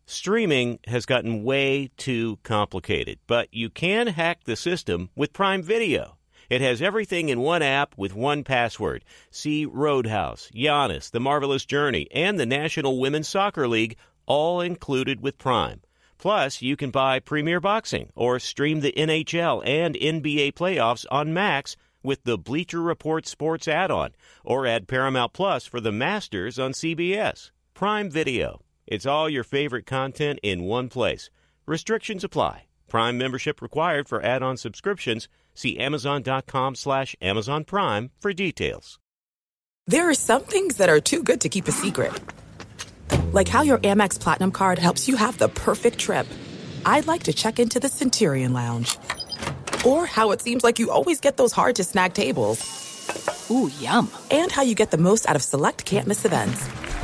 Streaming has gotten way too complicated, but you can hack the system with Prime Video. It has everything in one app with one password. See Roadhouse, Giannis, The Marvelous Journey, and the National Women's Soccer League, all included with Prime. Plus, you can buy Premier Boxing or stream the NHL and NBA playoffs on Max with the Bleacher Report Sports add-on, or add Paramount Plus for the Masters on CBS. Prime Video. It's all your favorite content in one place. Restrictions apply. Prime membership required for add-on subscriptions. See Amazon.com/Amazon Prime for details. There are some things that are too good to keep a secret. Like how your Amex Platinum card helps you have the perfect trip. I'd like to check into the Centurion Lounge. Or how it seems like you always get those hard-to-snag tables. Ooh, yum. And how you get the most out of select can't-miss events.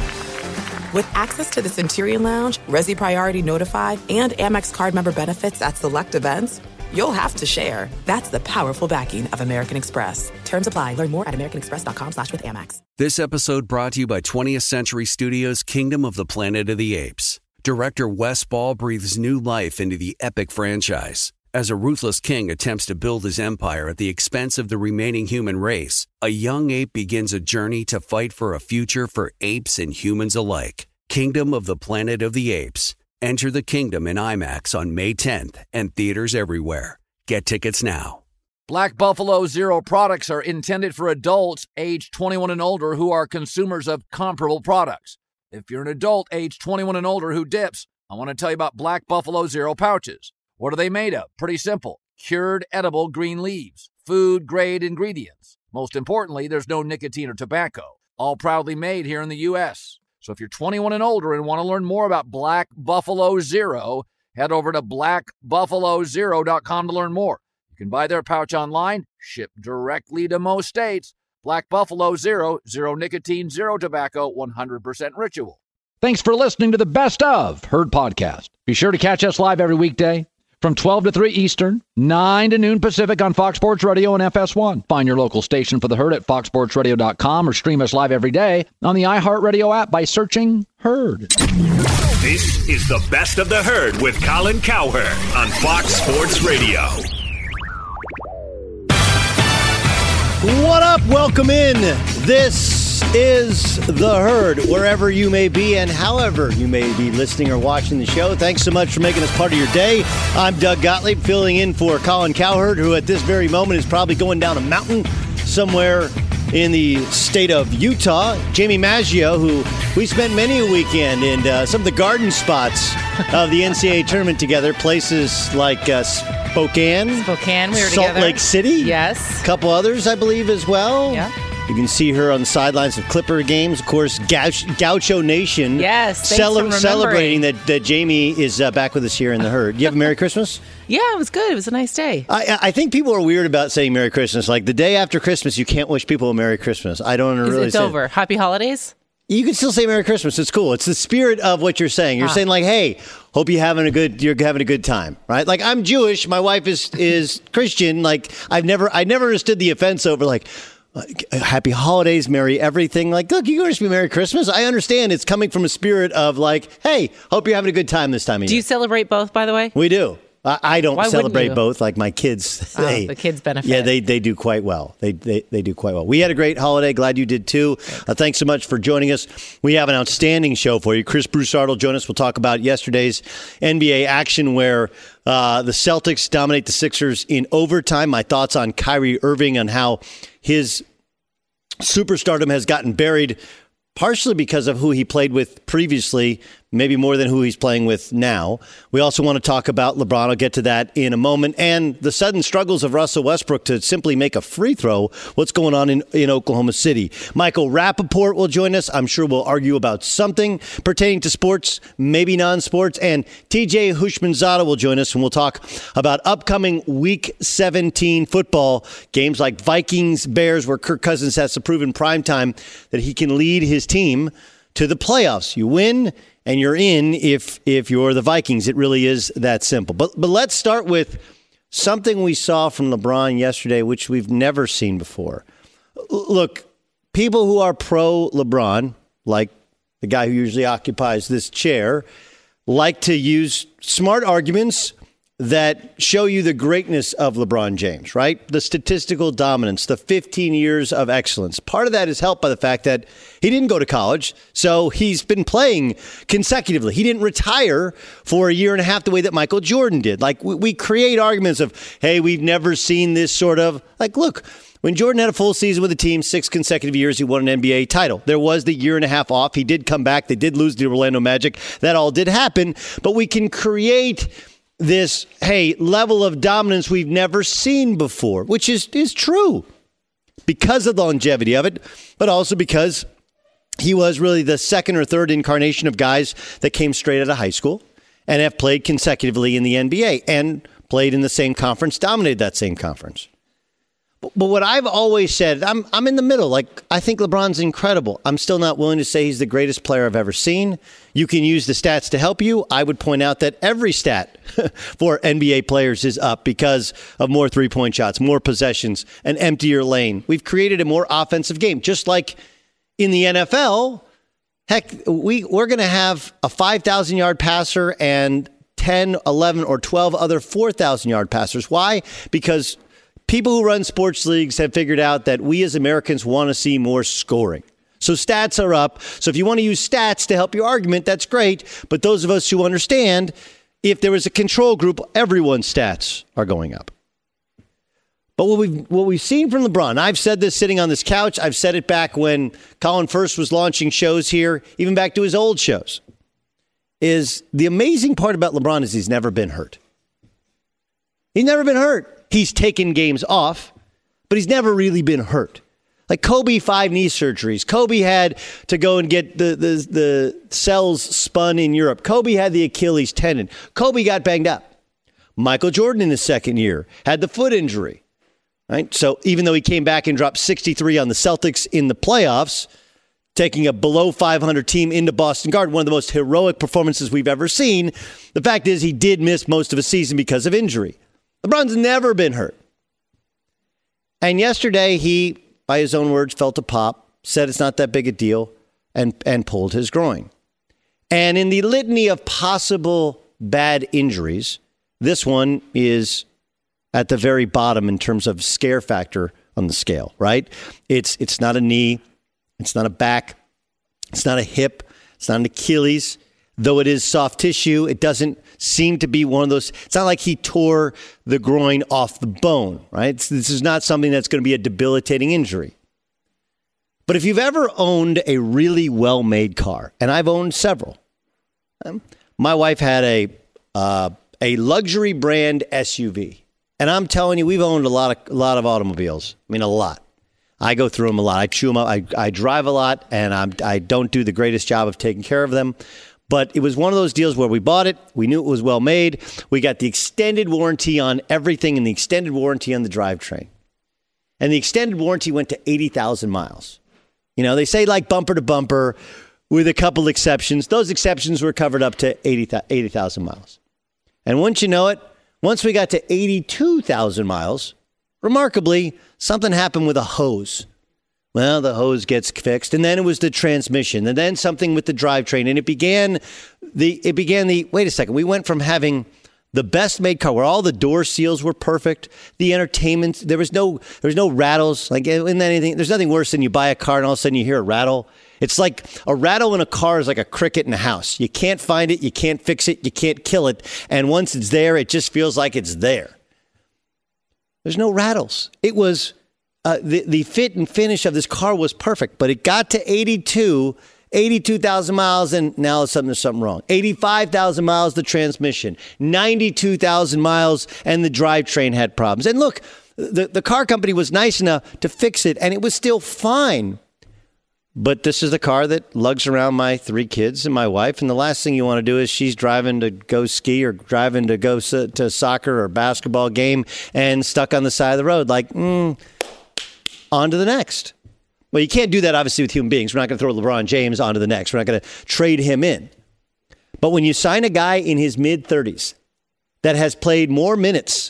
With access to the Centurion Lounge, Resi Priority Notified, and Amex card member benefits at select events, you'll have to share. That's the powerful backing of American Express. Terms apply. Learn more at americanexpress.com/withAmex. This episode brought to you by 20th Century Studios' Kingdom of the Planet of the Apes. Director Wes Ball breathes new life into the epic franchise. As a ruthless king attempts to build his empire at the expense of the remaining human race, a young ape begins a journey to fight for a future for apes and humans alike. Kingdom of the Planet of the Apes. Enter the kingdom in IMAX on May 10th and theaters everywhere. Get tickets now. Black Buffalo Zero products are intended for adults age 21 and older who are consumers of comparable products. If you're an adult age 21 and older who dips, I want to tell you about Black Buffalo Zero pouches. What are they made of? Pretty simple. Cured edible green leaves. Food-grade ingredients. Most importantly, there's no nicotine or tobacco. All proudly made here in the U.S. So if you're 21 and older and want to learn more about Black Buffalo Zero, head over to blackbuffalozero.com to learn more. You can buy their pouch online, shipped directly to most states. Black Buffalo Zero, zero nicotine, zero tobacco, 100% ritual. Thanks for listening to the Best of Herd podcast. Be sure to catch us live every weekday from 12 to 3 Eastern, 9 to noon Pacific on Fox Sports Radio and FS1. Find your local station for the Herd at foxsportsradio.com or stream us live every day on the iHeartRadio app by searching Herd. This is the Best of the Herd with Colin Cowherd on Fox Sports Radio. What up? Welcome in. This is The Herd, wherever you may be and however you may be listening or watching the show. Thanks so much for making us part of your day. I'm Doug Gottlieb, filling in for Colin Cowherd, who at this very moment is probably going down a mountain somewhere in the state of Utah. Jamie Maggio, who we spent many a weekend in some of the garden spots of the NCAA tournament together, places like Spokane, we were Salt together. Lake City. Yes. A couple others, I believe, as well. Yeah. You can see her on the sidelines of Clipper games. Of course, Gaucho Nation. Yes, thanks for celebrating that Jamie is back with us here in the Herd. You have a Merry Christmas? Yeah, it was good. It was a nice day. I think people are weird about saying Merry Christmas. Like the day after Christmas, you can't wish people a Merry Christmas. I don't really It's over. Happy holidays? You can still say Merry Christmas. It's cool. It's the spirit of what you're saying. You're saying like, hey, hope you're having a good time, right? Like I'm Jewish. My wife is Christian. Like I never understood the offense over like happy holidays, merry everything. Like, look, you can wish me Merry Christmas. I understand it's coming from a spirit of like, hey, hope you're having a good time this time of year. Do you celebrate both, by the way? We do. I don't Why celebrate both like my kids. The kids benefit. Yeah, they do quite well. They do quite well. We had a great holiday. Glad you did too. Thanks so much for joining us. We have an outstanding show for you. Chris Broussard will join us. We'll talk about yesterday's NBA action where the Celtics dominate the Sixers in overtime. My thoughts on Kyrie Irving and how his superstardom has gotten buried partially because of who he played with previously, maybe more than who he's playing with now. We also want to talk about LeBron. I'll get to that in a moment. And the sudden struggles of Russell Westbrook to simply make a free throw. What's going on in Oklahoma City? Michael Rappaport will join us. I'm sure we'll argue about something pertaining to sports, maybe non-sports. And TJ Houshmandzadeh will join us, and we'll talk about upcoming Week 17 football games like Vikings-Bears, where Kirk Cousins has to prove in primetime that he can lead his team to the playoffs. You win and you're in if you're the Vikings. It really is that simple. But let's start with something we saw from LeBron yesterday, which we've never seen before. Look, people who are pro LeBron, like the guy who usually occupies this chair, like to use smart arguments that show you the greatness of LeBron James, right? The statistical dominance, the 15 years of excellence. Part of that is helped by the fact that he didn't go to college, so he's been playing consecutively. He didn't retire for a year and a half the way that Michael Jordan did. Like, we create arguments of, hey, we've never seen this sort of, like, look, when Jordan had a full season with the team, 6 consecutive years, he won an NBA title. There was the year and a half off. He did come back. They did lose the Orlando Magic. That all did happen, but we can create this, hey, level of dominance we've never seen before, which is true because of the longevity of it, but also because he was really the second or third incarnation of guys that came straight out of high school and have played consecutively in the NBA and played in the same conference, dominated that same conference. But what I've always said, I'm in the middle. Like, I think LeBron's incredible. I'm still not willing to say he's the greatest player I've ever seen. You can use the stats to help you. I would point out that every stat for NBA players is up because of more three-point shots, more possessions, an emptier lane. We've created a more offensive game. Just like in the NFL, heck, we're going to have a 5,000-yard passer and 10, 11, or 12 other 4,000-yard passers. Why? Because people who run sports leagues have figured out that we as Americans want to see more scoring. So stats are up. So if you want to use stats to help your argument, that's great. But those of us who understand, if there is a control group, everyone's stats are going up. But what we've seen from LeBron, I've said this sitting on this couch. I've said it back when Colin first was launching shows here, even back to his old shows, is the amazing part about LeBron is he's never been hurt. He's never been hurt. He's taken games off, but he's never really been hurt. Like Kobe, 5 knee surgeries. Kobe had to go and get the cells spun in Europe. Kobe had the Achilles tendon. Kobe got banged up. Michael Jordan in his second year had the foot injury. Right? So even though he came back and dropped 63 on the Celtics in the playoffs, taking a below 500 team into Boston Garden, one of the most heroic performances we've ever seen, the fact is he did miss most of a season because of injury. LeBron's never been hurt. And yesterday, he, by his own words, felt a pop, said it's not that big a deal, and pulled his groin. And in the litany of possible bad injuries, this one is at the very bottom in terms of scare factor on the scale, right? It's not a knee, it's not a back, it's not a hip, it's not an Achilles. Though it is soft tissue, it doesn't seem to be one of those. It's not like he tore the groin off the bone, right? This is not something that's going to be a debilitating injury. But if you've ever owned a really well-made car, and I've owned several, my wife had a luxury brand SUV, and I'm telling you, we've owned a lot of automobiles. I mean, a lot. I go through them a lot. I chew them up. I drive a lot, and I don't do the greatest job of taking care of them. But it was one of those deals where we bought it. We knew it was well made. We got the extended warranty on everything and the extended warranty on the drivetrain. And the extended warranty went to 80,000 miles. You know, they say like bumper to bumper with a couple exceptions. Those exceptions were covered up to 80,000 miles. And once you know it, once we got to 82,000 miles, remarkably, something happened with a hose. Well, the hose gets fixed, and then it was the transmission, and then something with the drivetrain, and it began the wait a second, we went from having the best made car where all the door seals were perfect, the entertainment, there was no rattles, like in anything. There's nothing worse than you buy a car and all of a sudden you hear a rattle. It's like a rattle in a car is like a cricket in a house. You can't find it, you can't fix it, you can't kill it, and once it's there, it just feels like it's there. There's no rattles. It was the fit and finish of this car was perfect, but it got to 82,000 miles, and now there's something wrong. 85,000 miles, the transmission. 92,000 miles, and the drivetrain had problems. And look, the car company was nice enough to fix it, and it was still fine. But this is the car that lugs around my 3 kids and my wife, and the last thing you want to do is she's driving to go ski or driving to go to soccer or basketball game and stuck on the side of the road like, on to the next. Well, you can't do that, obviously, with human beings. We're not going to throw LeBron James onto the next. We're not going to trade him in. But when you sign a guy in his mid-30s that has played more minutes,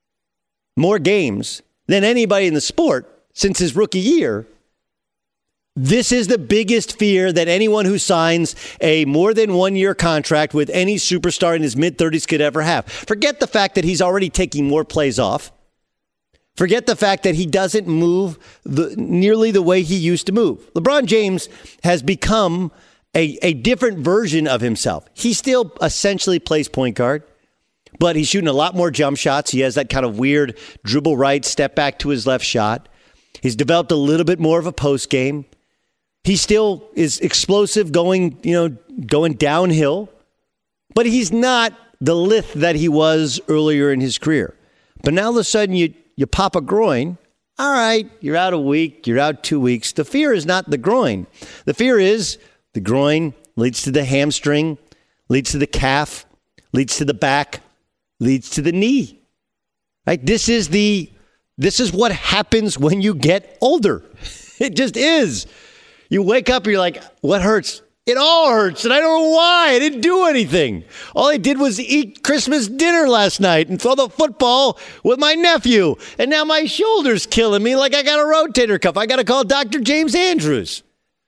more games than anybody in the sport since his rookie year, This is the biggest fear that anyone who signs a more than 1 year contract with any superstar in his mid-30s could ever have. Forget the fact that he's already taking more plays off. Forget the fact that he doesn't move nearly the way he used to move. LeBron James has become a different version of himself. He still essentially plays point guard, but he's shooting a lot more jump shots. He has that kind of weird dribble right, step back to his left shot. He's developed a little bit more of a post game. He still is explosive going downhill, but he's not the lith that he was earlier in his career. But now all of a sudden you pop a groin. All right, you're out a week, you're out 2 weeks. The fear is not the groin. The fear is the groin leads to the hamstring, leads to the calf, leads to the back, leads to the knee. Right? This is what happens when you get older. It just is. You wake up and you're like, what hurts? It all hurts, and I don't know why. I didn't do anything. All I did was eat Christmas dinner last night and throw the football with my nephew. And now my shoulder's killing me like I got a rotator cuff. I got to call Dr. James Andrews.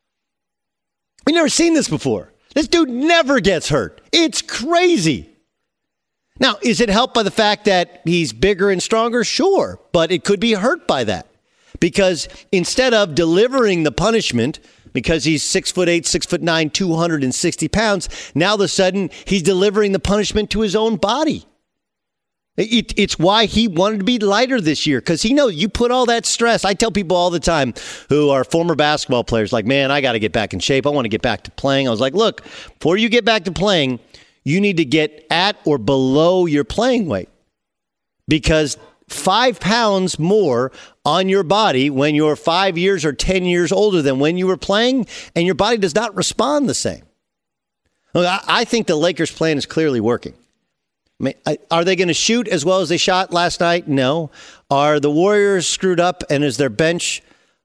We've never seen this before. This dude never gets hurt. It's crazy. Now, is it helped by the fact that he's bigger and stronger? Sure, but it could be hurt by that. Because instead of delivering the punishment, because he's 6'8", 6'9", 260 pounds, now all of a sudden he's delivering the punishment to his own body. It's why he wanted to be lighter this year, because he knows you put all that stress. I tell people all the time who are former basketball players, like, man, I got to get back in shape. I want to get back to playing. I was like, look, before you get back to playing, you need to get at or below your playing weight, because 5 pounds more on your body when you're 5 years or 10 years older than when you were playing, and your body does not respond the same. Look, I think the Lakers' plan is clearly working. I mean, are they going to shoot as well as they shot last night? No. Are the Warriors screwed up, and is their bench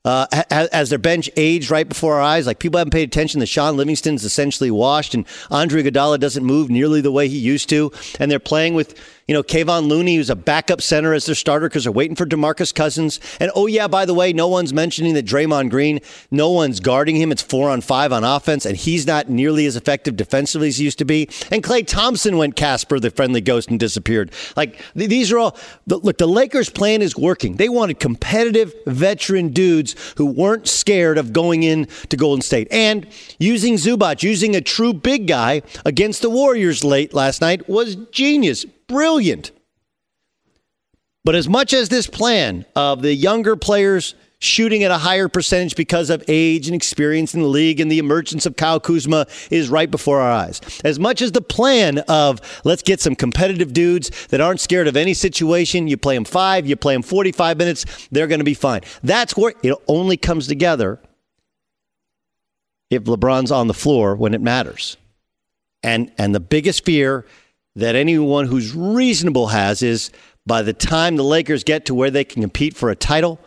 aged right before our eyes? Like, people haven't paid attention that Sean Livingston's essentially washed, and Andre Iguodala doesn't move nearly the way he used to, and they're playing with Kayvon Looney, who's a backup center, as their starter because they're waiting for DeMarcus Cousins. And, oh, yeah, by the way, no one's mentioning that Draymond Green, no one's guarding him. It's 4-on-5 on offense, and he's not nearly as effective defensively as he used to be. And Klay Thompson went Casper, the friendly ghost, and disappeared. Like, these are all – look, the Lakers' plan is working. They wanted competitive veteran dudes who weren't scared of going in to Golden State. And using Zubac, using a true big guy against the Warriors late last night was genius. Brilliant. But as much as this plan of the younger players shooting at a higher percentage because of age and experience in the league and the emergence of Kyle Kuzma is right before our eyes, as much as the plan of let's get some competitive dudes that aren't scared of any situation, you play them 5, you play them 45 minutes, they're going to be fine. That's where it only comes together if LeBron's on the floor when it matters. And the biggest fear that anyone who's reasonable has is by the time the Lakers get to where they can compete for a title,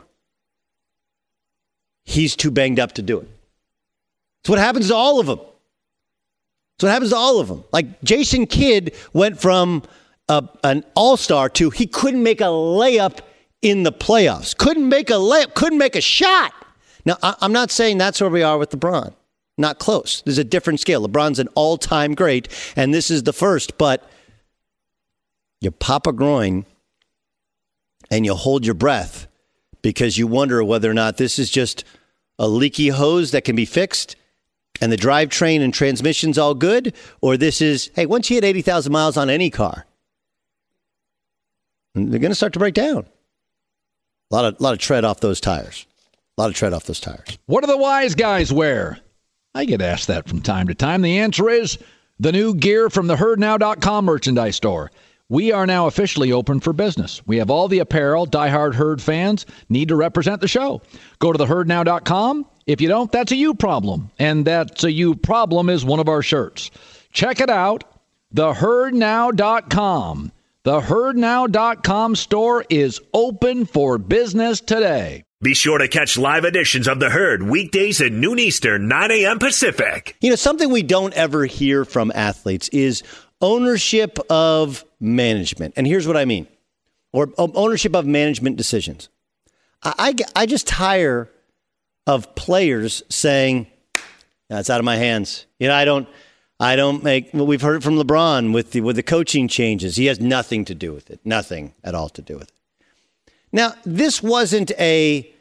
he's too banged up to do it. It's what happens to all of them. It's what happens to all of them. Like, Jason Kidd went from an all-star to he couldn't make a layup in the playoffs. Couldn't make a layup. Couldn't make a shot. Now, I'm not saying that's where we are with LeBron. Not close. There's a different scale. LeBron's an all-time great, and this is the first. But you pop a groin and you hold your breath because you wonder whether or not this is just a leaky hose that can be fixed and the drivetrain and transmission's all good, or this is, hey, once you hit 80,000 miles on any car, they're going to start to break down. A lot of tread off those tires. A lot of tread off those tires. What do the wise guys wear? I get asked that from time to time. The answer is the new gear from the HerdNow.com merchandise store. We are now officially open for business. We have all the apparel diehard Herd fans need to represent the show. Go to theherdnow.com. If you don't, that's a you problem. And that's a you problem is one of our shirts. Check it out. Theherdnow.com. The HerdNow.com store is open for business today. Be sure to catch live editions of The Herd weekdays at noon Eastern, 9 a.m. Pacific. You know, something we don't ever hear from athletes is ownership of management. And here's what I mean. Or ownership of management decisions. I just tire of players saying, "That's out of my hands." I don't make. Well, we've heard it from LeBron with the coaching changes. He has nothing to do with it. Nothing at all to do with it. Now, this wasn't Jimmy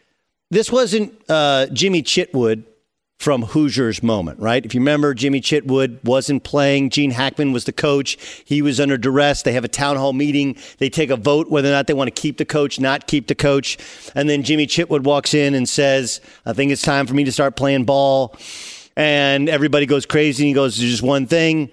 Chitwood from Hoosiers moment, right? If you remember, Jimmy Chitwood wasn't playing. Gene Hackman was the coach. He was under duress. They have a town hall meeting. They take a vote whether or not they want to keep the coach, not keep the coach. And then Jimmy Chitwood walks in and says, "I think it's time for me to start playing ball." And everybody goes crazy. And he goes, "There's just one thing.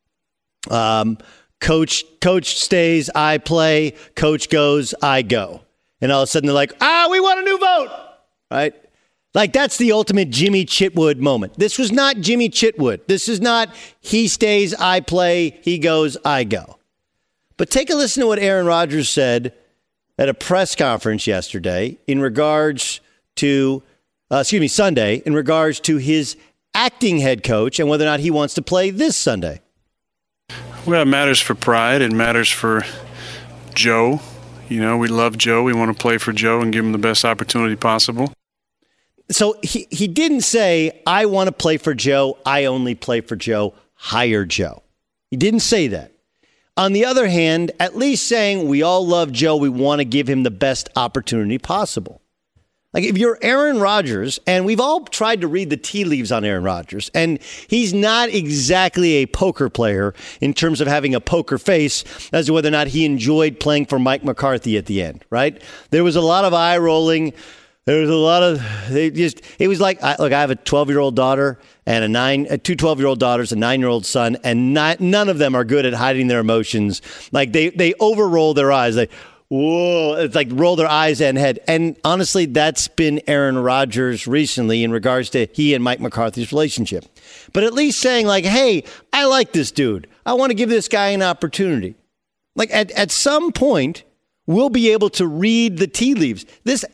Coach stays, I play. Coach goes, I go." And all of a sudden they're like, "We want a new vote." Right? Like, that's the ultimate Jimmy Chitwood moment. This was not Jimmy Chitwood. This is not he stays, I play, he goes, I go. But take a listen to what Aaron Rodgers said at a press conference yesterday in regards to, Sunday, in regards to his acting head coach and whether or not he wants to play this Sunday. Well, it matters for pride. It matters for Joe. We love Joe. We want to play for Joe and give him the best opportunity possible. So he didn't say, "I want to play for Joe. I only play for Joe. Hire Joe." He didn't say that. On the other hand, at least saying, "We all love Joe. We want to give him the best opportunity possible." Like, if you're Aaron Rodgers, and we've all tried to read the tea leaves on Aaron Rodgers, and he's not exactly a poker player in terms of having a poker face as to whether or not he enjoyed playing for Mike McCarthy at the end, right? There was a lot of eye rolling. There was a lot of, it was like, I have a 12-year-old daughter and two 12-year-old daughters, a 9-year-old son, and none of them are good at hiding their emotions. Like, they over-roll their eyes. Like, whoa, it's like roll their eyes and head. And honestly, that's been Aaron Rodgers recently in regards to he and Mike McCarthy's relationship. But at least saying, like, "Hey, I like this dude. I want to give this guy an opportunity." Like, at some point, we'll be able to read the tea leaves. This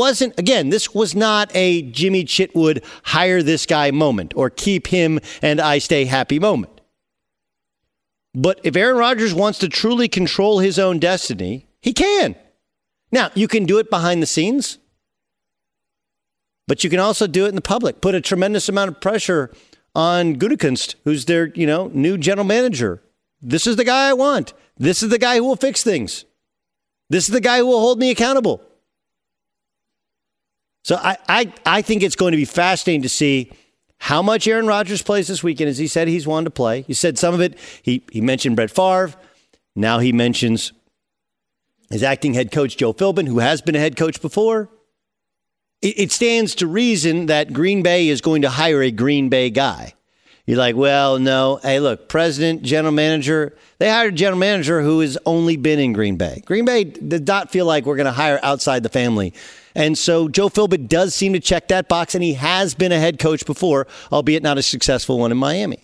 was not a Jimmy Chitwood hire this guy moment or keep him and I stay happy moment. But if Aaron Rodgers wants to truly control his own destiny, he can. Now, you can do it behind the scenes, but you can also do it in the public. Put a tremendous amount of pressure on Gutekunst, who's their, new general manager. This is the guy I want. This is the guy who will fix things. This is the guy who will hold me accountable. So I think it's going to be fascinating to see how much Aaron Rodgers plays this weekend. As he said, he's wanted to play. He said some of it. He mentioned Brett Favre. Now he mentions his acting head coach, Joe Philbin, who has been a head coach before. It stands to reason that Green Bay is going to hire a Green Bay guy. You're like, well, no. Hey, look, president, general manager. They hired a general manager who has only been in Green Bay. Green Bay did not feel like we're going to hire outside the family. And so Joe Philbin does seem to check that box, and he has been a head coach before, albeit not a successful one in Miami.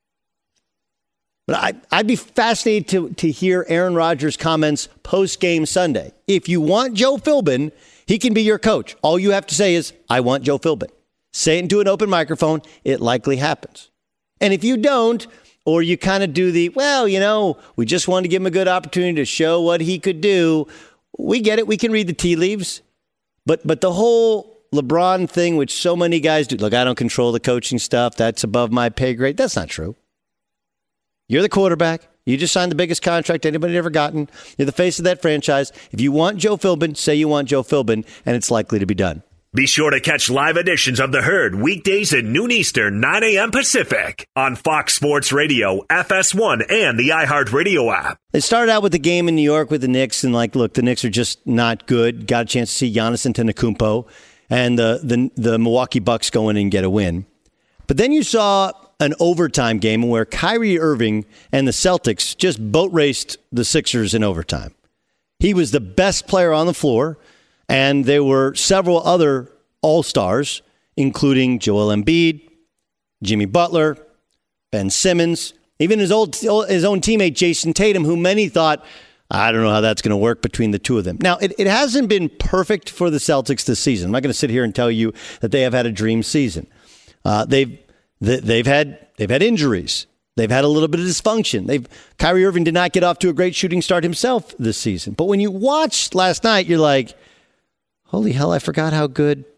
But I'd be fascinated to hear Aaron Rodgers' comments post-game Sunday. If you want Joe Philbin, he can be your coach. All you have to say is, "I want Joe Philbin." Say it into an open microphone. It likely happens. And if you don't, or you kind of do we just wanted to give him a good opportunity to show what he could do, we get it. We can read the tea leaves. But the whole LeBron thing, which so many guys do, look, I don't control the coaching stuff. That's above my pay grade. That's not true. You're the quarterback. You just signed the biggest contract anybody had ever gotten. You're the face of that franchise. If you want Joe Philbin, say you want Joe Philbin, and it's likely to be done. Be sure to catch live editions of The Herd weekdays at noon Eastern, 9 a.m. Pacific on Fox Sports Radio, FS1, and the iHeartRadio app. It started out with the game in New York with the Knicks, and look, the Knicks are just not good. Got a chance to see Giannis Antetokounmpo and the Milwaukee Bucks go in and get a win. But then you saw an overtime game where Kyrie Irving and the Celtics just boat raced the Sixers in overtime. He was the best player on the floor. And there were several other all-stars, including Joel Embiid, Jimmy Butler, Ben Simmons, even his own teammate, Jason Tatum, who many thought, I don't know how that's going to work between the two of them. Now, it hasn't been perfect for the Celtics this season. I'm not going to sit here and tell you that they have had a dream season. They've had injuries. They've had a little bit of dysfunction. Kyrie Irving did not get off to a great shooting start himself this season. But when you watched last night, you're like, holy hell, I forgot how good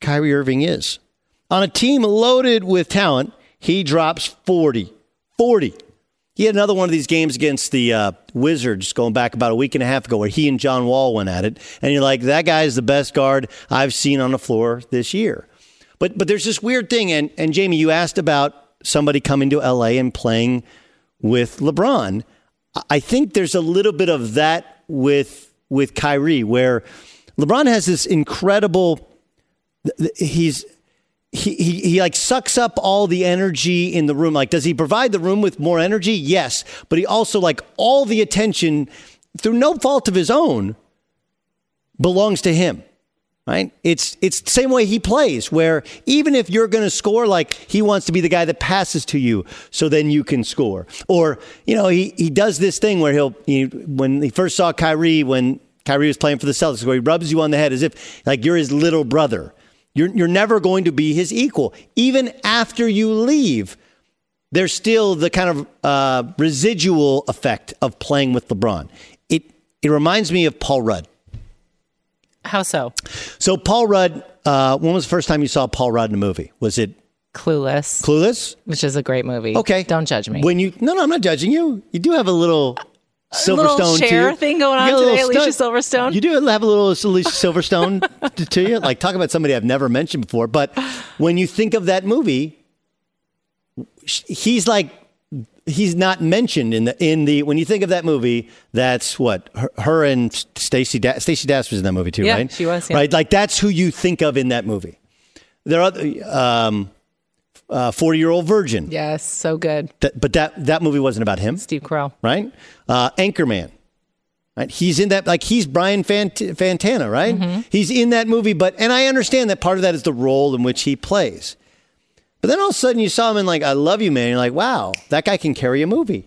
Kyrie Irving is. On a team loaded with talent, he drops 40. 40. He had another one of these games against the Wizards going back about a week and a half ago where he and John Wall went at it. And you're like, that guy is the best guard I've seen on the floor this year. But there's this weird thing. And Jamie, you asked about somebody coming to L.A. and playing with LeBron. I think there's a little bit of that with Kyrie, where LeBron has this incredible, he like sucks up all the energy in the room. Like, does he provide the room with more energy? Yes. But he also, like, all the attention, through no fault of his own, belongs to him. Right? It's the same way he plays, where even if you're going to score, like, he wants to be the guy that passes to you so then you can score. Or, he does this thing where when he first saw Kyrie, when Kyrie was playing for the Celtics, where he rubs you on the head as if like you're his little brother. You're never going to be his equal. Even after you leave, there's still the kind of residual effect of playing with LeBron. It reminds me of Paul Rudd. How so? So Paul Rudd, when was the first time you saw Paul Rudd in a movie? Was it Clueless? Clueless? Which is a great movie. Okay. Don't judge me. No, I'm not judging you. You do have a little Silverstone little Cher thing going on today, Alicia Silverstone. You do have a little Alicia Silverstone to you. Like, talk about somebody I've never mentioned before. But when you think of that movie, he's not mentioned in the when you think of that movie. That's what her and Stacey Dash was in that movie too, yeah, right? She was, yeah. Right. Like, that's who you think of in that movie. There are other 40-Year-Old Virgin. Yes, so good. But that movie wasn't about him. Steve Carell. Right? Anchorman. Right? He's in that, like, he's Brian Fantana, right? Mm-hmm. He's in that movie, and I understand that part of that is the role in which he plays. But then all of a sudden you saw him in, like, I Love You, Man. You're like, wow, that guy can carry a movie.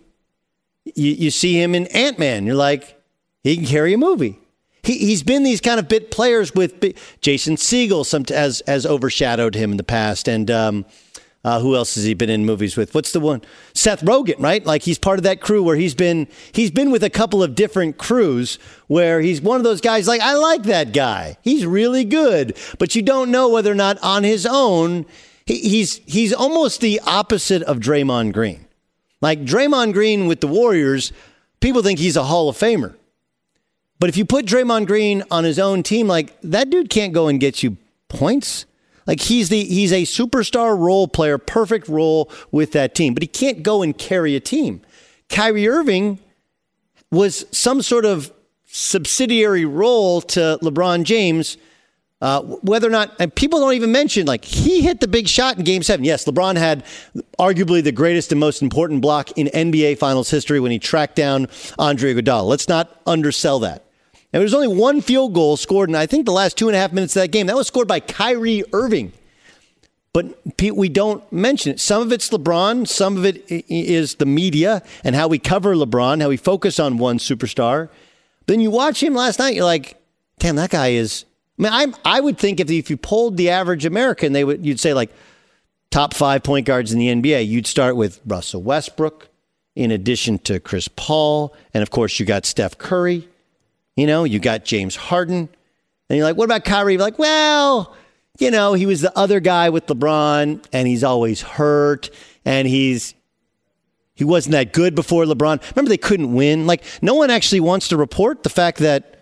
You see him in Ant-Man. You're like, he can carry a movie. He's been these kind of bit players with Jason Segel has overshadowed him in the past. And who else has he been in movies with? What's the one? Seth Rogen, right? Like, he's part of that crew where he's been with a couple of different crews where he's one of those guys like, I like that guy. He's really good. But you don't know whether or not on his own, he's almost the opposite of Draymond Green. Like, Draymond Green with the Warriors, people think he's a Hall of Famer. But if you put Draymond Green on his own team, like, that dude can't go and get you points. Like, he's a superstar role player, perfect role with that team, but he can't go and carry a team. Kyrie Irving was some sort of subsidiary role to LeBron James, whether or not, and people don't even mention, like, he hit the big shot in Game 7. Yes, LeBron had arguably the greatest and most important block in NBA Finals history when he tracked down Andre Iguodala. Let's not undersell that. And there was only one field goal scored in, I think, the last 2.5 minutes of that game. That was scored by Kyrie Irving. But we don't mention it. Some of it's LeBron. Some of it is the media and how we cover LeBron, how we focus on one superstar. Then you watch him last night, you're like, damn, that guy is... I mean, I would think if you polled the average American, you'd say, like, top 5 point guards in the NBA. You'd start with Russell Westbrook, in addition to Chris Paul. And, of course, you got Steph Curry. You got James Harden. And you're like, what about Kyrie? You're like, well, he was the other guy with LeBron, and he's always hurt, and he wasn't that good before LeBron. Remember, they couldn't win. Like, no one actually wants to report the fact that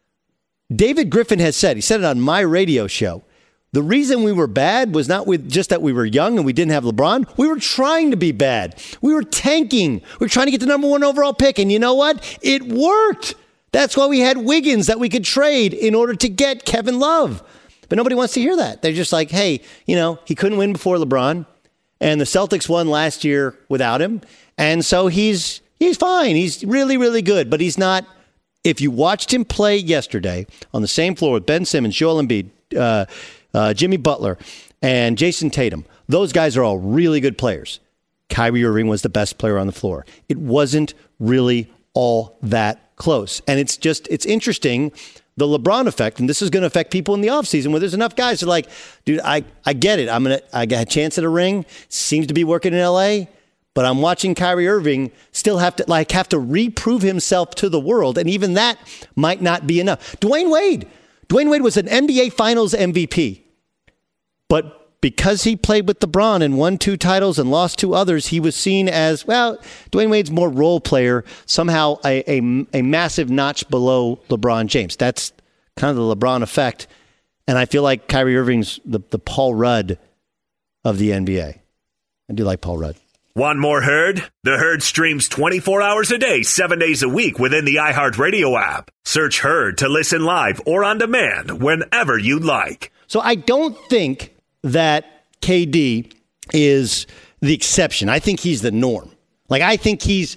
David Griffin has said, he said it on my radio show, the reason we were bad was not just that we were young and we didn't have LeBron. We were trying to be bad. We were tanking. We were trying to get the number 1 overall pick. And you know what? It worked. That's why we had Wiggins that we could trade in order to get Kevin Love. But nobody wants to hear that. They're just like, hey, he couldn't win before LeBron. And the Celtics won last year without him. And so he's fine. He's really, really good. But he's not. If you watched him play yesterday on the same floor with Ben Simmons, Joel Embiid, Jimmy Butler, and Jason Tatum, those guys are all really good players. Kyrie Irving was the best player on the floor. It wasn't really all that close. And it's interesting, the LeBron effect, and this is going to affect people in the offseason where there's enough guys that are like, dude, I get it. I got a chance at a ring. Seems to be working in LA. But I'm watching Kyrie Irving still have to reprove himself to the world. And even that might not be enough. Dwayne Wade was an NBA Finals MVP. But because he played with LeBron and won 2 titles and lost 2 others, he was seen as, well, Dwayne Wade's more role player, somehow a massive notch below LeBron James. That's kind of the LeBron effect. And I feel like Kyrie Irving's the Paul Rudd of the NBA. I do like Paul Rudd. Want more Herd? The Herd streams 24 hours a day, 7 days a week within the iHeartRadio app. Search Herd to listen live or on demand whenever you like. So I don't think that KD is the exception. I think he's the norm. Like, I think he's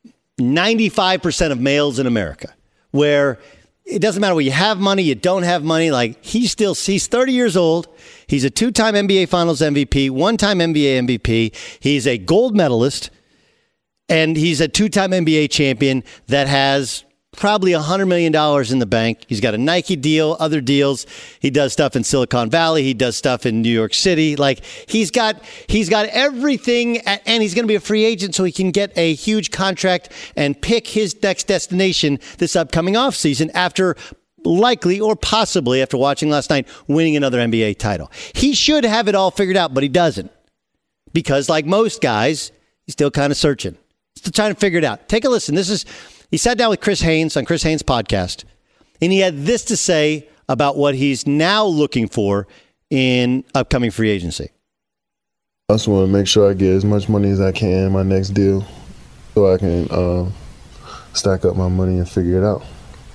95% of males in America, where it doesn't matter whether you have money, you don't have money. Like, he's 30 years old. He's a 2-time NBA Finals MVP, 1-time NBA MVP. He's a gold medalist, and he's a 2-time NBA champion that has probably $100 million in the bank. He's got a Nike deal, other deals. He does stuff in Silicon Valley. He does stuff in New York City. Like, he's got everything, and he's going to be a free agent, so he can get a huge contract and pick his next destination this upcoming offseason after likely or possibly, after watching last night, winning another NBA title. He should have it all figured out, but he doesn't. Because like most guys, he's still kind of searching. Still trying to figure it out. Take a listen. He sat down with Chris Haynes on Chris Haynes' podcast, and he had this to say about what he's now looking for in upcoming free agency. I just want to make sure I get as much money as I can in my next deal so I can stack up my money and figure it out.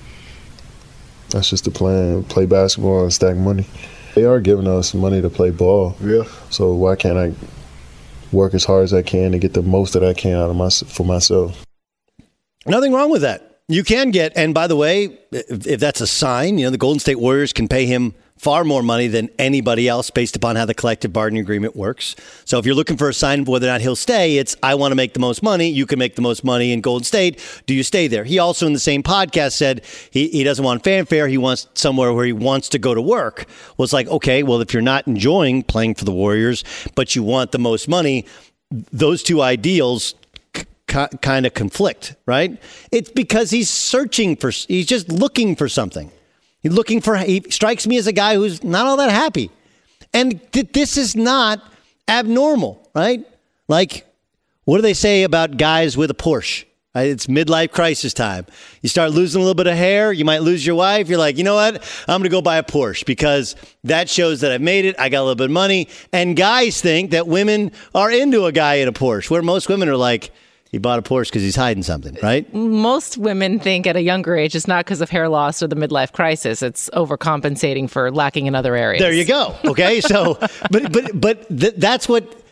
That's just the plan. Play basketball and stack money. They are giving us money to play ball. Yeah. So why can't I work as hard as I can to get the most that I can out of for myself? Nothing wrong with that. You can get, and by the way, if that's a sign, the Golden State Warriors can pay him far more money than anybody else based upon how the collective bargaining agreement works. So if you're looking for a sign of whether or not he'll stay, it's, I want to make the most money. You can make the most money in Golden State. Do you stay there? He also in the same podcast said he doesn't want fanfare. He wants somewhere where he wants to go to work. Well, it's like, okay, well, if you're not enjoying playing for the Warriors, but you want the most money, those two ideals kind of conflict, right? It's because he's just looking for something. He strikes me as a guy who's not all that happy. And this is not abnormal, right? Like, what do they say about guys with a Porsche? Right? It's midlife crisis time. You start losing a little bit of hair. You might lose your wife. You're like, you know what? I'm going to go buy a Porsche because that shows that I've made it. I got a little bit of money. And guys think that women are into a guy in a Porsche, where most women are like, he bought a Porsche because he's hiding something, right? Most women think at a younger age it's not because of hair loss or the midlife crisis. It's overcompensating for lacking in other areas. There you go. Okay, so that's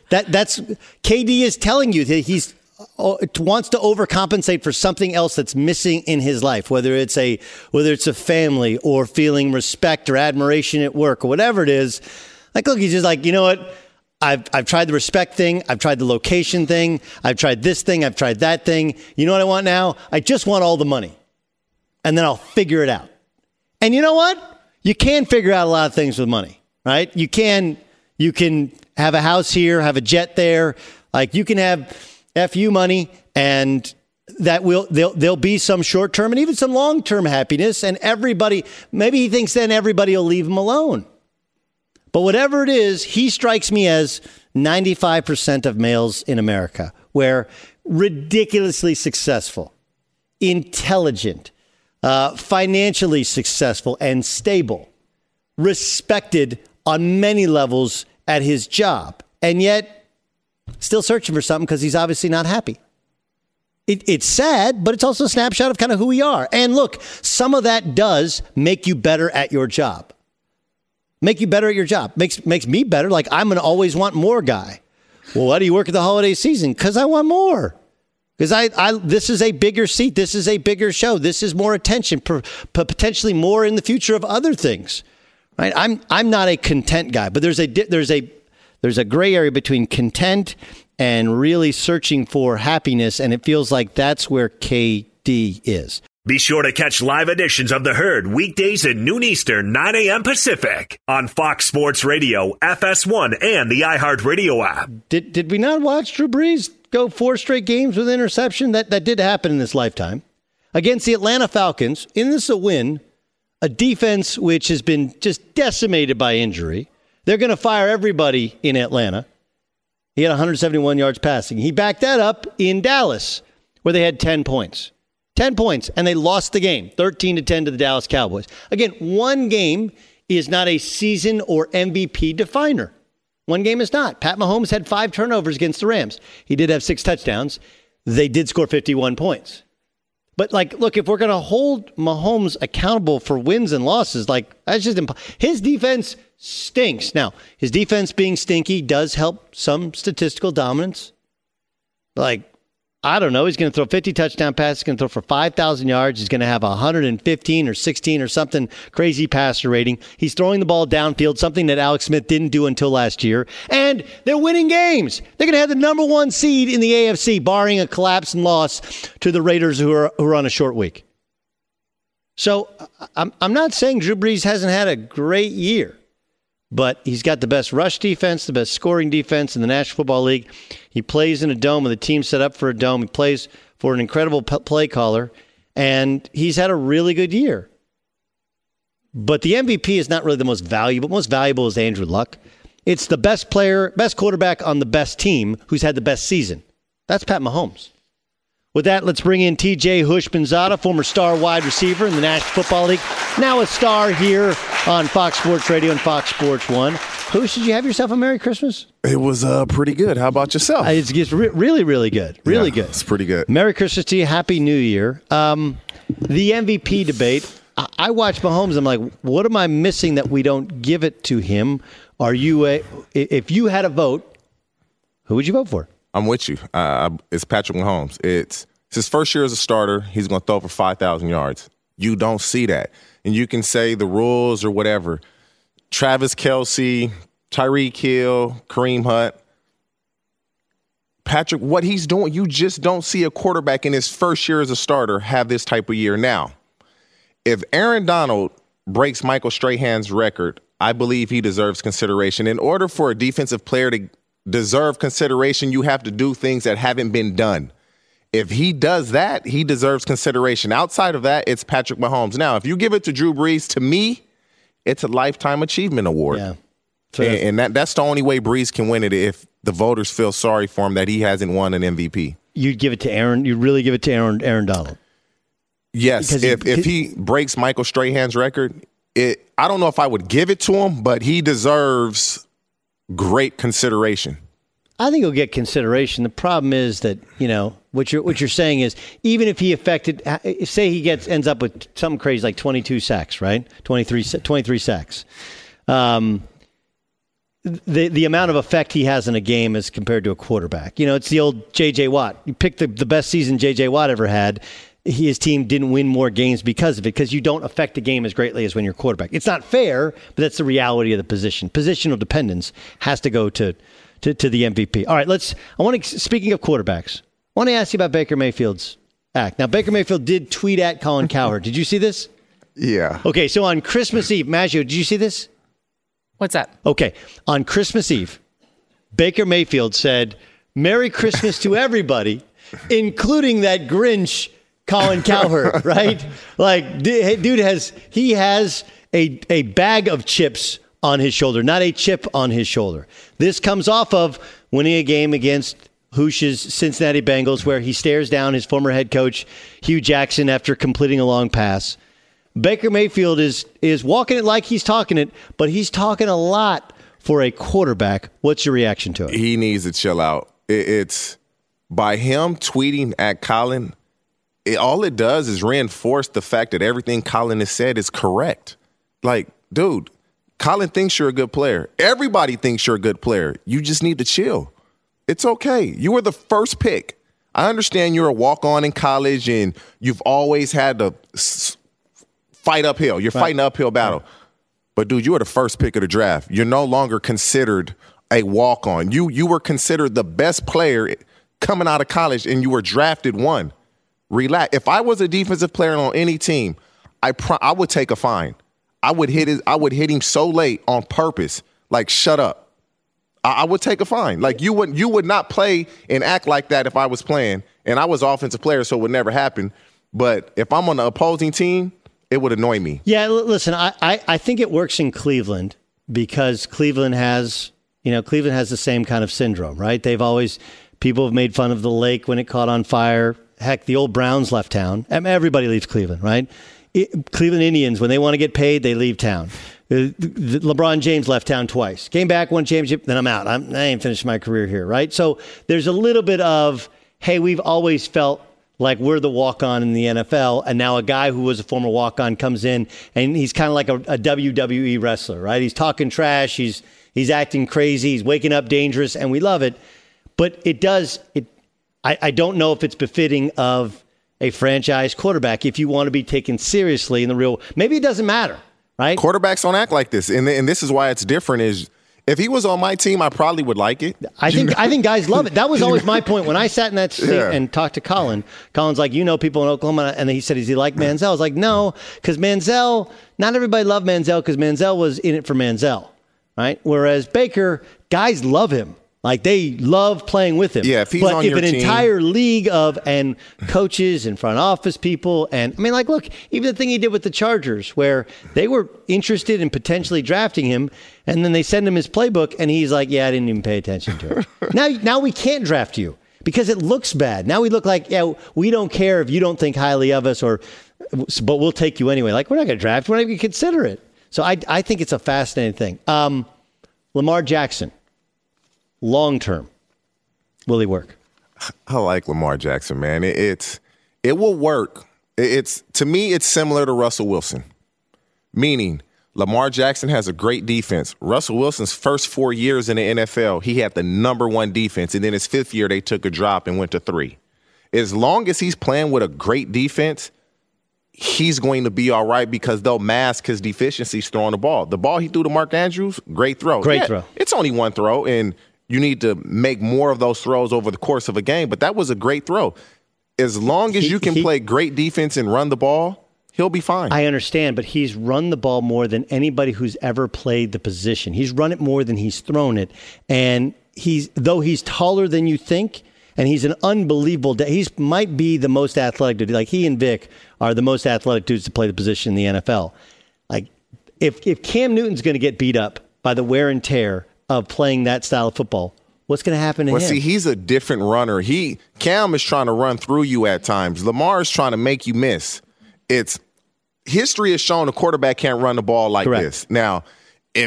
KD is telling you that he wants to overcompensate for something else that's missing in his life, whether it's a family or feeling respect or admiration at work or whatever it is. Like, look, he's just like, you know what? I've tried the respect thing. I've tried the location thing. I've tried this thing. I've tried that thing. You know what I want now? I just want all the money. And then I'll figure it out. And you know what? You can figure out a lot of things with money, right? You can have a house here, have a jet there. Like, you can have FU money, and there'll be some short-term and even some long-term happiness. And maybe he thinks then everybody will leave him alone. But whatever it is, he strikes me as 95% of males in America, where ridiculously successful, intelligent, financially successful and stable, respected on many levels at his job, and yet still searching for something because he's obviously not happy. It's sad, but it's also a snapshot of kind of who we are. And look, some of that does make you better at your job. Makes me better. Like, I'm going to always want more guy. Well, why do you work at the holiday season? Because I want more. Because this is a bigger seat. This is a bigger show. This is more attention, potentially more in the future of other things. Right? I'm not a content guy, but there's a gray area between content and really searching for happiness, and it feels like that's where KD is. Be sure to catch live editions of The Herd weekdays at noon Eastern, 9 a.m. Pacific on Fox Sports Radio, FS1, and the iHeartRadio app. Did we not watch Drew Brees go 4 straight games with interception? That did happen in this lifetime. Against the Atlanta Falcons, in this a win, a defense which has been just decimated by injury. They're going to fire everybody in Atlanta. He had 171 yards passing. He backed that up in Dallas, where they had 10 points. 10 points, and they lost the game, 13-10 to the Dallas Cowboys. Again, one game is not a season or MVP definer. One game is not. Pat Mahomes had 5 turnovers against the Rams. He did have 6 touchdowns. They did score 51 points. But, look, if we're going to hold Mahomes accountable for wins and losses, that's just impossible. His defense stinks. Now, his defense being stinky does help some statistical dominance. I don't know. He's going to throw 50 touchdown passes. He's going to throw for 5,000 yards. He's going to have 115 or 16 or something crazy passer rating. He's throwing the ball downfield, something that Alex Smith didn't do until last year. And they're winning games. They're going to have the number 1 seed in the AFC, barring a collapse and loss to the Raiders, who are on a short week. So I'm not saying Drew Brees hasn't had a great year, but he's got the best rush defense, the best scoring defense in the National Football League. He plays in a dome with a team set up for a dome. He plays for an incredible play caller, and he's had a really good year. But the MVP is not really the most valuable. Most valuable is Andrew Luck. It's the best player, best quarterback on the best team who's had the best season. That's Pat Mahomes. With that, let's bring in TJ Hushmanzada, former star wide receiver in the National Football League, now a star here on Fox Sports Radio and Fox Sports 1. Hush, did you have yourself a Merry Christmas? It was pretty good. How about yourself? It's really, really good. Really good. It's pretty good. Merry Christmas to you. Happy New Year. The MVP debate, I watch Mahomes. I'm like, what am I missing that we don't give it to him? If you had a vote, who would you vote for? I'm with you. It's Patrick Mahomes. It's his first year as a starter. He's going to throw for 5,000 yards. You don't see that. And you can say the rules or whatever. Travis Kelce, Tyreek Hill, Kareem Hunt. Patrick, what he's doing, you just don't see a quarterback in his first year as a starter have this type of year. Now, if Aaron Donald breaks Michael Strahan's record, I believe he deserves consideration. In order for a defensive player to deserve consideration, you have to do things that haven't been done. If he does that, he deserves consideration. Outside of that, it's Patrick Mahomes. Now, if you give it to Drew Brees, to me, it's a Lifetime Achievement Award. Yeah. And that's the only way Brees can win it, if the voters feel sorry for him that he hasn't won an MVP. You'd give it to Aaron. You'd really give it to Aaron Donald. Yes. If he breaks Michael Strahan's record, I don't know if I would give it to him, but he deserves great consideration. I think he'll get consideration. The problem is that, what you're saying is, even if he say he ends up with something crazy like 22 sacks, right? 23 sacks. The amount of effect he has in a game as compared to a quarterback. It's the old J.J. Watt. You pick the best season J.J. Watt ever had. His team didn't win more games because of it, because you don't affect the game as greatly as when you're quarterback. It's not fair, but that's the reality of the position. Positional dependence has to go to the MVP. All right, speaking of quarterbacks, I want to ask you about Baker Mayfield's act. Now, Baker Mayfield did tweet at Colin Cowherd. Did you see this? Yeah. Okay, so on Christmas Eve, Maggio, did you see this? What's that? Okay, on Christmas Eve, Baker Mayfield said, "Merry Christmas to everybody, including that Grinch Colin Cowherd," right? Dude has a bag of chips on his shoulder, not a chip on his shoulder. This comes off of winning a game against Hoosh's Cincinnati Bengals, where he stares down his former head coach, Hugh Jackson, after completing a long pass. Baker Mayfield is walking it like he's talking it, but he's talking a lot for a quarterback. What's your reaction to it? He needs to chill out. It's by him tweeting at Colin, all it does is reinforce the fact that everything Colin has said is correct. Dude, Colin thinks you're a good player. Everybody thinks you're a good player. You just need to chill. It's okay. You were the first pick. I understand you're a walk-on in college and you've always had to fight uphill. You're fighting an uphill battle. Right. But, dude, you were the first pick of the draft. You're no longer considered a walk-on. You were considered the best player coming out of college, and you were drafted one. Relax. If I was a defensive player on any team, I would take a fine. I would hit him so late on purpose. Shut up. I would take a fine. You would not play and act like that if I was playing. And I was offensive player, so it would never happen. But if I'm on the opposing team, it would annoy me. Yeah, listen, I think it works in Cleveland because Cleveland has the same kind of syndrome, right? People have made fun of the lake when it caught on fire. Heck, the old Browns left town. Everybody leaves Cleveland, right? Cleveland Indians, when they want to get paid, they leave town. LeBron James left town twice. Came back, won championship, then I'm out. I ain't finished my career here, right? So there's a little bit of, hey, we've always felt like we're the walk-on in the NFL, and now a guy who was a former walk-on comes in, and he's kind of like a WWE wrestler, right? He's talking trash, he's acting crazy, he's waking up dangerous, and we love it. But I don't know if it's befitting of a franchise quarterback if you want to be taken seriously in the real. Maybe it doesn't matter, right? Quarterbacks don't act like this, and this is why it's different. Is if he was on my team, I probably would like it. I think guys love it. That was always my point when I sat in that seat and talked to Colin. Colin's like, people in Oklahoma, and he said, "Does he like Manziel?" I was like, "No," because Manziel. Not everybody loved Manziel because Manziel was in it for Manziel, right? Whereas Baker, guys love him. Like, they love playing with him. Yeah, if he's on your team. But if an entire league and coaches and front office people, and, look, even the thing he did with the Chargers, where they were interested in potentially drafting him, and then they send him his playbook, and he's like, yeah, I didn't even pay attention to it. Now we can't draft you because it looks bad. Now we look like, we don't care if you don't think highly of us, but we'll take you anyway. Like, we're not going to draft. We're not even going to consider it. So I think it's a fascinating thing. Lamar Jackson. Long term, will he work? I like Lamar Jackson, man. It will work. To me, it's similar to Russell Wilson. Meaning, Lamar Jackson has a great defense. Russell Wilson's first 4 years in the NFL, he had the number one defense, and then his fifth year they took a drop and went to 3. As long as he's playing with a great defense, he's going to be all right because they'll mask his deficiencies throwing the ball. The ball he threw to Mark Andrews, great throw. Throw. It's only one throw, and you need to make more of those throws over the course of a game, but that was a great throw. As long as you can play great defense and run the ball, he'll be fine. I understand, but he's run the ball more than anybody who's ever played the position. He's run it more than he's thrown it. And though he's taller than you think, and he's an unbelievable he might be the most athletic dude. Like, he and Vic are the most athletic dudes to play the position in the NFL. Like, if Cam Newton's going to get beat up by the wear and tear of playing that style of football, what's going to happen to him? Well, see, he's a different runner. Cam is trying to run through you at times. Lamar is trying to make you miss. History has shown a quarterback can't run the ball like this. Now, when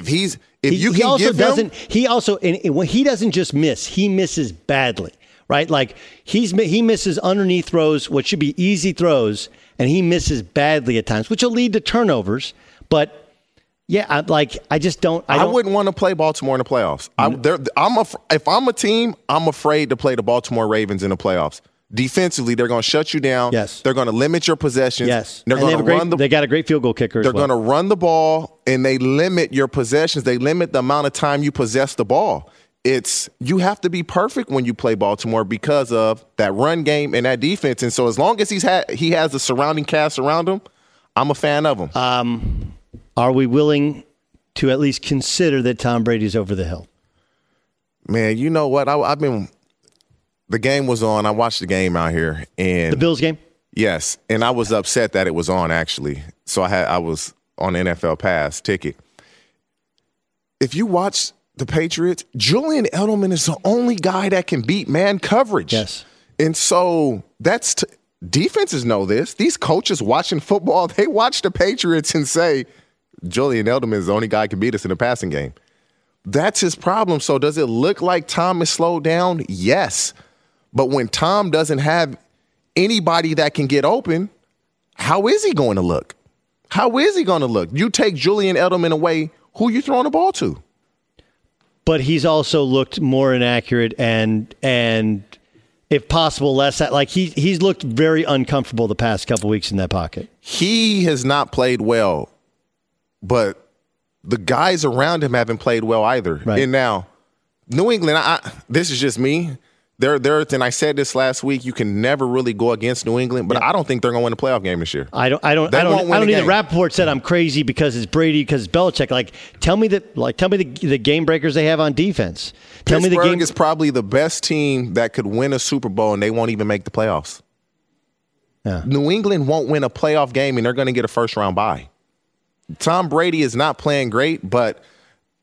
he doesn't just miss, he misses badly, right? Like, he misses underneath throws, what should be easy throws, and he misses badly at times, which will lead to turnovers, but yeah, I just don't. I wouldn't want to play Baltimore in the playoffs. If I'm a team, I'm afraid to play the Baltimore Ravens in the playoffs. Defensively, they're going to shut you down. Yes. They're going to limit your possessions. Yes. They're going to run They got a great field goal kicker. They're going to run the ball, and they limit your possessions. They limit the amount of time you possess the ball. You have to be perfect when you play Baltimore because of that run game and that defense. And so as long as he has the surrounding cast around him, I'm a fan of him. Are we willing to at least consider that Tom Brady's over the hill? Man, you know what? The game was on. I watched the game out here, and the Bills game. Yes, and I was upset that it was on actually. So I was on NFL Pass ticket. If you watch the Patriots, Julian Edelman is the only guy that can beat man coverage. Yes, and so defenses know this. These coaches watching football, they watch the Patriots and say, Julian Edelman is the only guy who can beat us in the passing game. That's his problem. So does it look like Tom is slowed down? Yes. But when Tom doesn't have anybody that can get open, how is he going to look? You take Julian Edelman away, who are you throwing the ball to? But he's also looked more inaccurate and if possible, less. Like, he's looked very uncomfortable the past couple weeks in that pocket. He has not played well. But the guys around him haven't played well either. Right. And now, New England, this is just me. And I said this last week, you can never really go against New England, but I don't think they're going to win a playoff game this year. I don't either. Rappaport said I'm crazy because it's Brady, because it's Belichick. Tell me the game breakers they have on defense. Pittsburgh is probably the best team that could win a Super Bowl, and they won't even make the playoffs. Yeah. New England won't win a playoff game, and they're going to get a first-round bye. Tom Brady is not playing great, but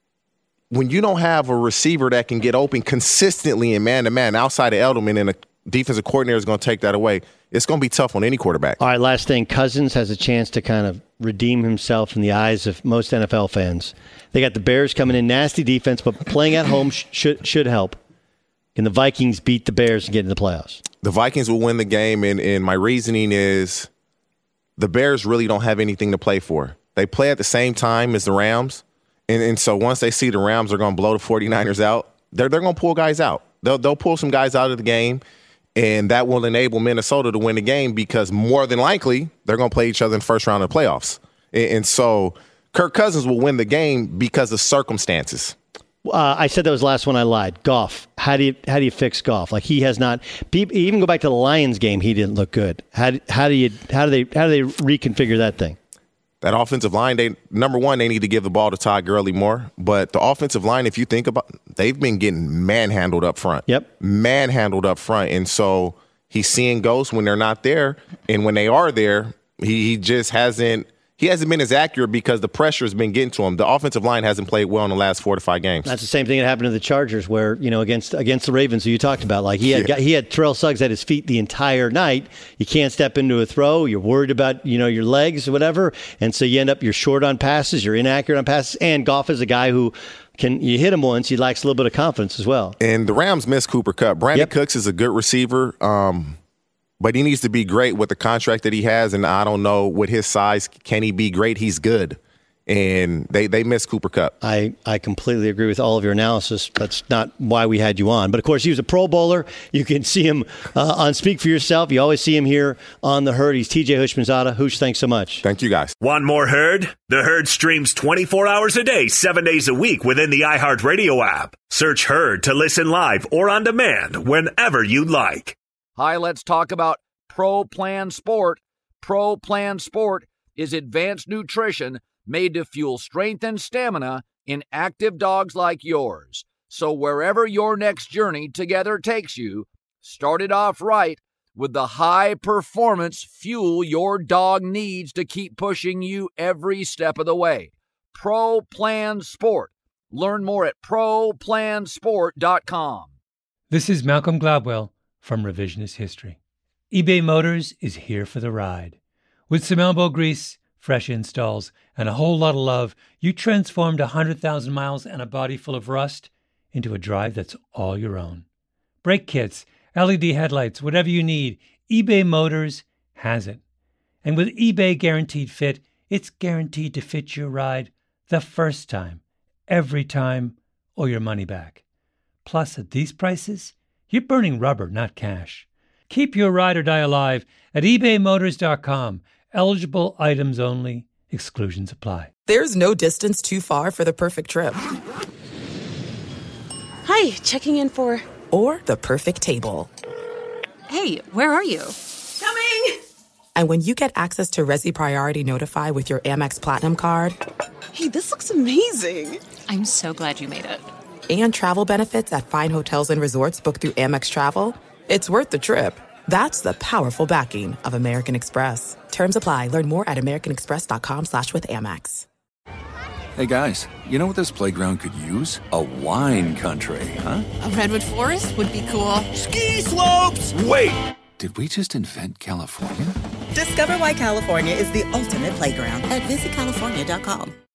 when you don't have a receiver that can get open consistently in man-to-man outside of Edelman, and a defensive coordinator is going to take that away, it's going to be tough on any quarterback. All right, last thing. Cousins has a chance to kind of redeem himself in the eyes of most NFL fans. They got the Bears coming in, nasty defense, but playing at home should help. Can the Vikings beat the Bears and get in the playoffs? The Vikings will win the game, and my reasoning is the Bears really don't have anything to play for. They play at the same time as the Rams, and so once they see the Rams are going to blow the 49ers out, they're going to pull guys out. They'll pull some guys out of the game, and that will enable Minnesota to win the game because more than likely they're going to play each other in the first round of the playoffs. And so Kirk Cousins will win the game because of circumstances. I said that was the last one. I lied. Goff. How do you fix Goff? Like, he has not. Even go back to the Lions game, he didn't look good. How do they reconfigure that thing? That offensive line, number one, they need to give the ball to Todd Gurley more. But the offensive line, if you think about, they've been getting manhandled up front. Yep, manhandled up front, and so he's seeing ghosts when they're not there, and when they are there, he just hasn't. He hasn't been as accurate because the pressure has been getting to him. The offensive line hasn't played well in the last 4 to 5 games. That's the same thing that happened to the Chargers, where against the Ravens, who you talked about, like he had Terrell Suggs at his feet the entire night. You can't step into a throw. You're worried about your legs or whatever, and so you're short on passes. You're inaccurate on passes. And Goff is a guy who you hit him once, he lacks a little bit of confidence as well. And the Rams miss Cooper Kupp. Brandon Cooks is a good receiver. But he needs to be great with the contract that he has, and I don't know with his size, can he be great? He's good. And they miss Cooper Kupp. I completely agree with all of your analysis. That's not why we had you on. But, of course, he was a Pro Bowler. You can see him on Speak for Yourself. You always see him here on The Herd. He's TJ Houshmandzadeh. Hoosh, thanks so much. Thank you, guys. Want more Herd? The Herd streams 24 hours a day, 7 days a week within the iHeartRadio app. Search Herd to listen live or on demand whenever you like. Hi, let's talk about Pro Plan Sport. Pro Plan Sport is advanced nutrition made to fuel strength and stamina in active dogs like yours. So wherever your next journey together takes you, start it off right with the high-performance fuel your dog needs to keep pushing you every step of the way. Pro Plan Sport. Learn more at ProPlansport.com. This is Malcolm Gladwell from Revisionist History. eBay Motors is here for the ride. With some elbow grease, fresh installs, and a whole lot of love, you transformed 100,000 miles and a body full of rust into a drive that's all your own. Brake kits, LED headlights, whatever you need, eBay Motors has it. And with eBay Guaranteed Fit, it's guaranteed to fit your ride the first time, every time, or your money back. Plus, at these prices, you're burning rubber, not cash. Keep your ride or die alive at ebaymotors.com. Eligible items only. Exclusions apply. There's no distance too far for the perfect trip. Hi, checking in for... Or the perfect table. Hey, where are you? Coming! And when you get access to Resi Priority Notify with your Amex Platinum card... Hey, this looks amazing. I'm so glad you made it. And travel benefits at fine hotels and resorts booked through Amex Travel... It's worth the trip. That's the powerful backing of American Express. Terms apply. Learn more at americanexpress.com/withAmex. Hey guys, you know what this playground could use? A wine country, huh? A redwood forest would be cool. Ski slopes! Wait! Did we just invent California? Discover why California is the ultimate playground at visitcalifornia.com.